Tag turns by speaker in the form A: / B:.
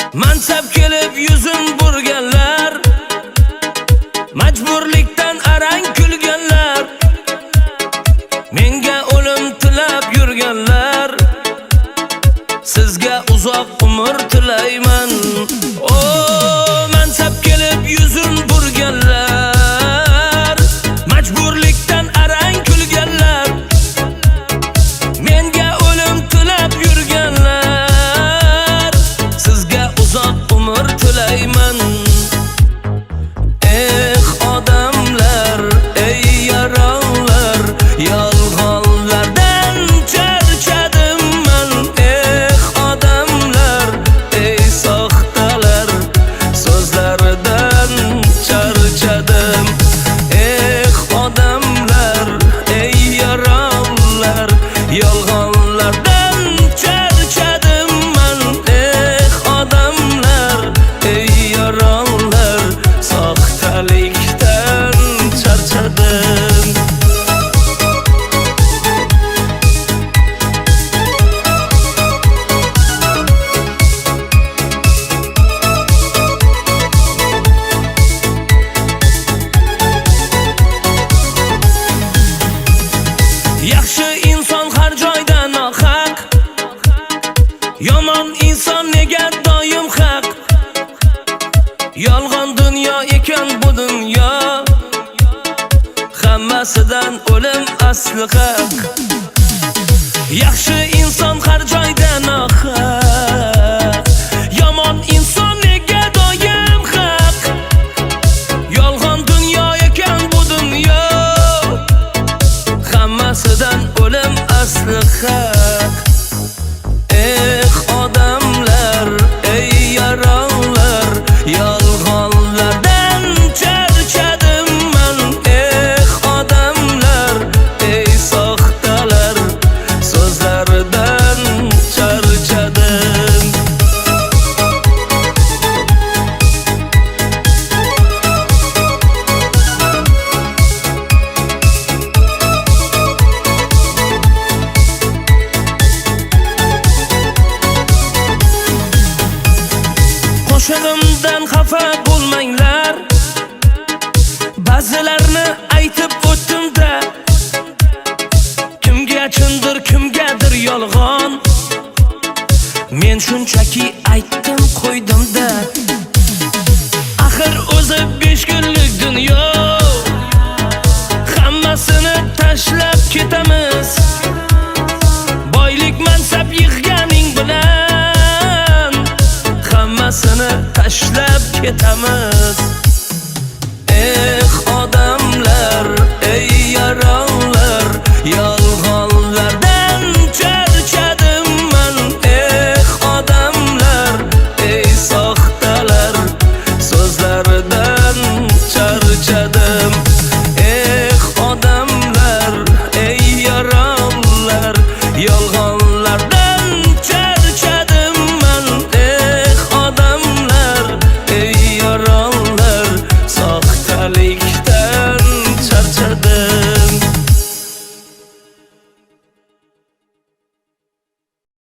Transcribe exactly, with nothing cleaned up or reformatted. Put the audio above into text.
A: Mansab kelib yuzin burganlar, majburlikdan arang kulganlar, menga o'lim tilab yurganlar, sizga uzoq umr tilayman. O mansab kelib yuzin burganlar, majburlikdan arang kulganlar, menga o'lim tilab yurganlar, sizga uzoq umr tilayman. Eh odamlar, ey yaronlar, yolg'onlardan charchadim man. Eh odamlar, ey soxtalar, so'zlardan charchadim. Eh odamlar, ey yaronlar, yolg'onlardan charchadim man. Eh odamlar, ey yaronlar, soxtalikdan charchadim. Yaxshi inson har joyda nohaq, yomon inson nega doim haq. Yolg'on dunyo ekan bu dunyo, hammasidan o'lim asli haq. Yaxshi inson har joyda nohaq, yomon inson nega doim haq. Yolg'on dunyo ekan bu dunyo, hammasidan o'lim asli haq. Eh odamlar, ey yaronlar, yolg'onlardan charchadim man. Eh odamlar, ey soxtalar, so'zlardan charchadim. Qo'shig'imdan xafa bo'lmanglar, ba'zilarni aytib o'tdim-da. Kimga chindir, kimgadir yolg'on, men shunchaki aytdim qo'ydim-da. Axir o'zi besh kunlik dunyo, hammasini tashlab ketamiz. Boylik mansab yig'ganing bilan, hammasini tashlab ketamiz. Eh